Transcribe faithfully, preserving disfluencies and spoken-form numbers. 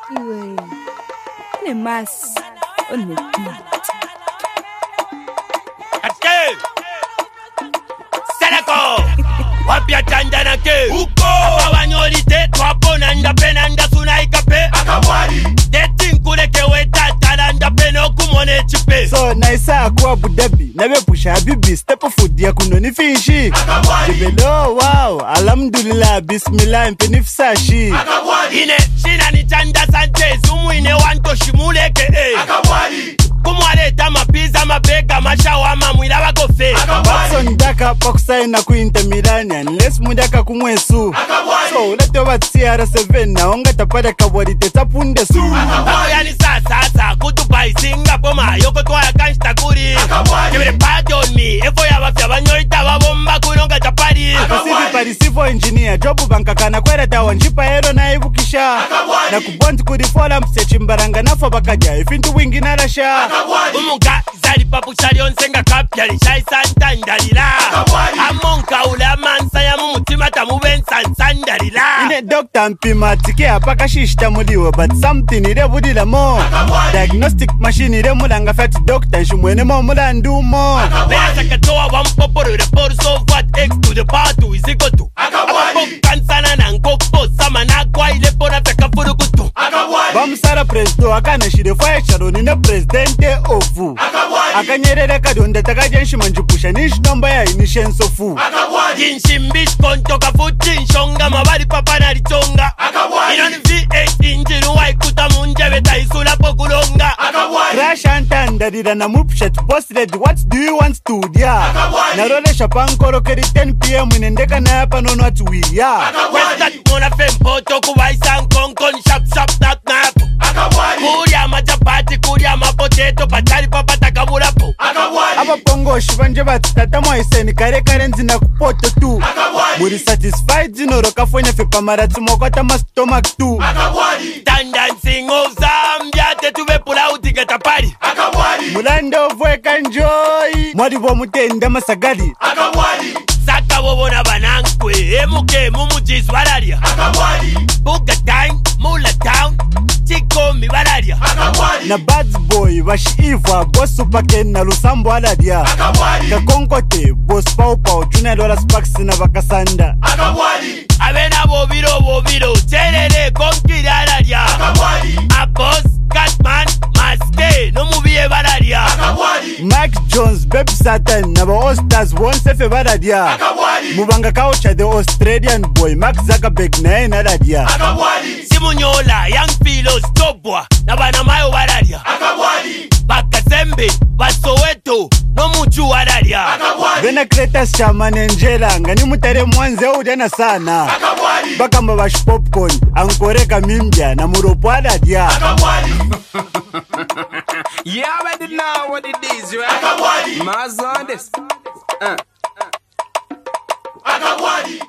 Iwe. Ne mas. On the beat. Ake. Seleko. Wapia chandana ke. Uko. Abanyolite twapona ndape nanda suna ikape. Akawali. Deti nkule kewe tatala ndape no kumone chipe. So naisa akwa Abu Dhabi. Nabe pusha habibi. Step food ya kunoni fishi. Akawali. Jibelo wow. Alhamdulillah. Bismillah. Mpenif sashi. Akawali. Ine. Shina ni chanda Sanchez. Umu ine wanto shimuleke. Akawali. Kumwaleta mapiza mabega mashawama mwila wakofe. Watson daka pakusaina ku Inter Milan unless mudaka kumwesu. So ulete wa C R seven na onga tapada kabwadi tetapunde su. Yani sasa sasa kutubai Singapore mayoko twaya kanshita kuri. Kibere party on me efo yabafya banyoita babomba kunonga tapari. Pasivi parisifo engineer jobu bankakana kwera tawa njipa hero na ibukisha. Na kubonti kudifola msechimbaranga nafa bakaja ifintu wingi narasha. Umunga zali papu shalion senga kapya lishai santa ndalila. Amonka ula mansa ya mumutima tamuben sansa ndalila. Ine doctor mpima tike apaka shishita muliwa but something ire budila mo. Diagnostic machine ire mulanga fati doctor nshumwene mo mula ndumo. Lea sakatoa wampoporo ire por so what x to the power to is equal to. Abapok kansana na nkoko sama na kwa ile pora feka furukutu. Bamusara president akana shire fire sharoni ne presidente ofu. Akanyerere kadonda takajenshi manjupusha nishi nomba ya inishen sofu. Jinshimbish kontoka futi nshonga mabari papa na lichonga. Inoni V eight injiru waikuta munjebe taisula pokulonga. Crash antandarira na mupsha posted what do you want to dia. Narole shapankoro keri ten p m inendeka na hapa nono atuwia. Kwesta tumona fempo toku waisan konkon shap shap nak napo. Kuria machapati kuria mapoteto patari papa takabulapo. Aba pongo shivanje batata moiseni kare kare nzina kupoto tu. Muri satisfied zinoro kafonya fepa marati mokota ma stomach tu. Dancing of Zambia tetuve pula utigeta pari. Mulando vweka enjoy. Mwadi bo mutenda masagadi. Saka wobona banankwe emuke mumujiz walaria. Buga time mula town chiko mi walaria. Na bad boy bashiva boss upake na lusambo aladia. Kakonkote boss pau pau juna dola sparks na bakasanda. Abena bobiro bobiro chelele konkiri alaria. A boss Catman maske no mubiye walaria. Mike Jones baby Satan na ba Ostars once fe baladia. Mubanga kaucha the Australian boy Mark Zuckerberg na ena aladia. Simunyola young philos tobwa na bana mayo walaria. Bakazembe basoweto no muchu walaria. Vena Cretas Chaman Angela ngani mutare mwanze udana sana. Bakamba bash popcorn ankoreka mimbya na muropo aladia. Yeah, I already know what it is, right? Maz on this. Uh. Akawadi.